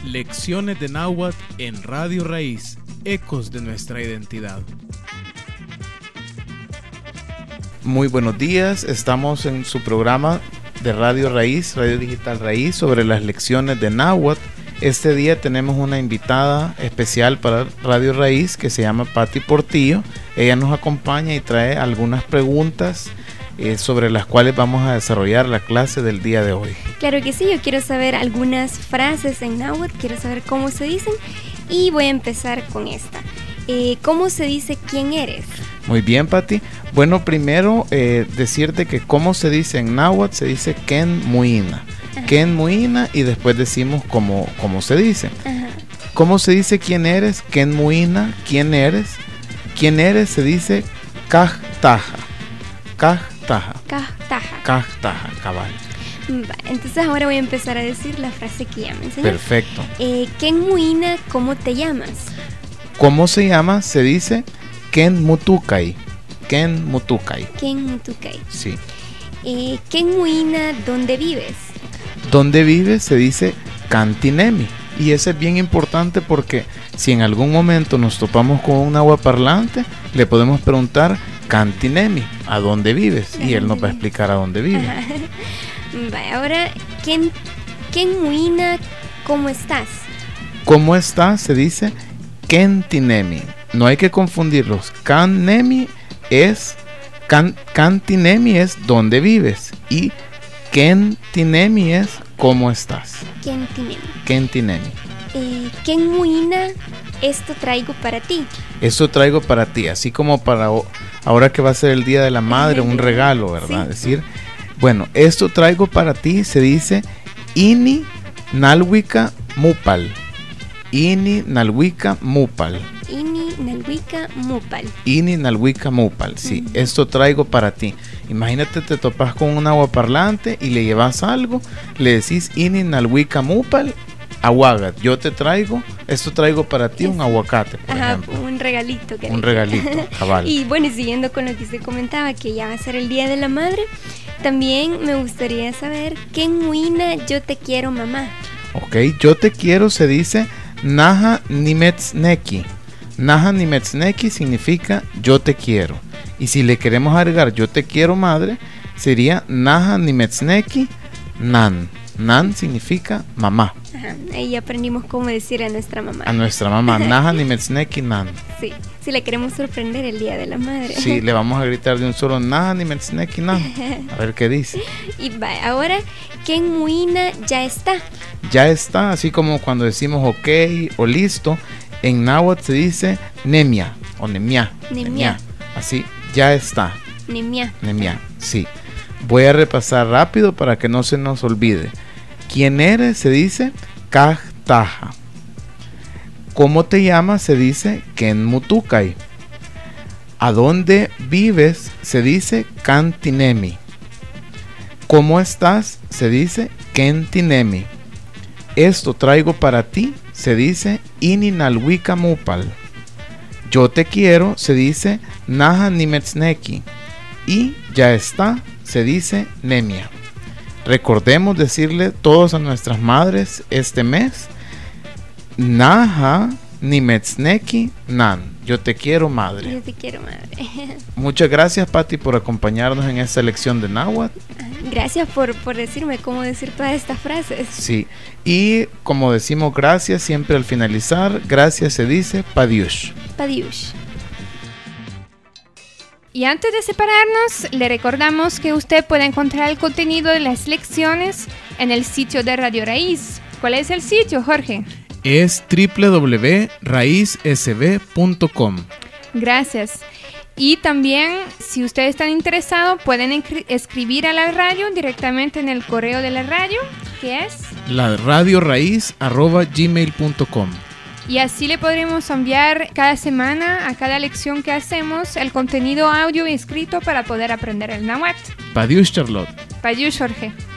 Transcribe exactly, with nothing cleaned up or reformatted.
Lecciones de Náhuatl en Radio Raíz, ecos de nuestra identidad. Muy buenos días, estamos en su programa de Radio Raíz, Radio Digital Raíz, sobre las lecciones de Náhuatl. Este día tenemos una invitada especial para Radio Raíz que se llama Patti Portillo. Ella nos acompaña y trae algunas preguntas eh, sobre las cuales vamos a desarrollar la clase del día de hoy. Claro que sí, yo quiero saber algunas frases en náhuatl, quiero saber cómo se dicen y voy a empezar con esta. Eh, ¿Cómo se dice quién eres? Muy bien, Patti. Bueno, primero eh, decirte que cómo se dice en náhuatl, se dice Ken Muina. Ajá. Ken Muina y después decimos cómo, cómo se dice. Ajá. ¿Cómo se dice quién eres? Ken Muina, ¿quién eres? ¿Quién eres? Se dice Kajtaja. Kajtaja. Kajtaja. Kajtaja, cabal. Entonces ahora voy a empezar a decir la frase que ya me enseñó. Perfecto. Eh, Ken Muina, ¿cómo te llamas? ¿Cómo se llama? Se dice Ken Mutukai. Ken Mutukai. Ken Mutukai. Sí. Eh, Ken Muina, ¿dónde vives? ¿Dónde vives? Se dice Cantinemi. Y eso es bien importante porque si en algún momento nos topamos con un nahuaparlante, le podemos preguntar Cantinemi, ¿a dónde vives? Y él nos va a explicar a dónde vive. Vale, ahora, Ken, Ken Muina, ¿cómo estás? ¿Cómo estás? Se dice Kentinemi. No hay que confundirlos. Kannemi es can, Cantinemi es dónde vives y Kentinemi es cómo estás. Kentinemi. Kentinemi. Eh, Ken Muina, esto traigo para ti. Esto traigo para ti, así como para ahora que va a ser el Día de la Madre, un regalo, ¿verdad? Sí. Decir, bueno, esto traigo para ti se dice Ini Nalwika Mupal. Ini Nalwika Mupal. Ini Nalwika Mupal. Ini Nalwika Mupal, sí, uh-huh. Esto traigo para ti. Imagínate, te topas con un nahuaparlante y le llevas algo, le decís Ini Nalwika Mupal, aguagat, yo te traigo, esto traigo para ti, un aguacate, por Ajá, ejemplo. un regalito. Que un regalito, cabal. Y bueno, siguiendo con lo que usted comentaba, que ya va a ser el Día de la Madre, también me gustaría saber, Ken Muina, yo te quiero, mamá. Ok, yo te quiero se dice Naha Nimetzneki. Naha Nimetzneki significa yo te quiero. Y si le queremos agregar yo te quiero, madre, sería Naha Nimetzneki Nan. Nan significa mamá. Ajá, ahí aprendimos cómo decir a nuestra mamá. A nuestra mamá, Naha Nimetzneki Nan. Sí, si le queremos sorprender el Día de la Madre. Sí, le vamos a gritar de un solo Naha Nimetzneki Nan. A ver qué dice. Y va, ahora, Ken Muina ya está. Ya está, así como cuando decimos ok o listo, en náhuatl se dice nemia o nemia. Nemia. Así, ya está. Nemia. Nemia, sí. Voy a repasar rápido para que no se nos olvide. ¿Quién eres? Se dice Kajtaja. ¿Cómo te llamas? Se dice Ken Mutukai. ¿A dónde vives? Se dice Cantinemi. ¿Cómo estás? Se dice Kentinemi. Esto traigo para ti, se dice Ini Nalwika Mupal. Yo te quiero, se dice Naha Nimetzneki. Y ya está, se dice Nemia. Recordemos decirle todos a nuestras madres este mes Naha Nimetzneki Nan. Yo te quiero, madre. Yo te quiero, madre. Muchas gracias, Patti, por acompañarnos en esta lección de náhuatl. Gracias por, por decirme cómo decir todas estas frases. Sí, y como decimos gracias siempre al finalizar, gracias se dice Padiush. Padiush. Y antes de separarnos, le recordamos que usted puede encontrar el contenido de las lecciones en el sitio de Radio Raíz. ¿Cuál es el sitio, Jorge? Es doble u doble u doble u punto raíz s b punto com. Gracias. Y también, si ustedes están interesados, pueden escri- escribir a la radio directamente en el correo de la radio, que es la radio raíz arroba gmail punto com. Y así le podremos enviar cada semana, a cada lección que hacemos, el contenido audio y escrito para poder aprender el náhuatl. Padiush, Charlotte. Padiush, Jorge.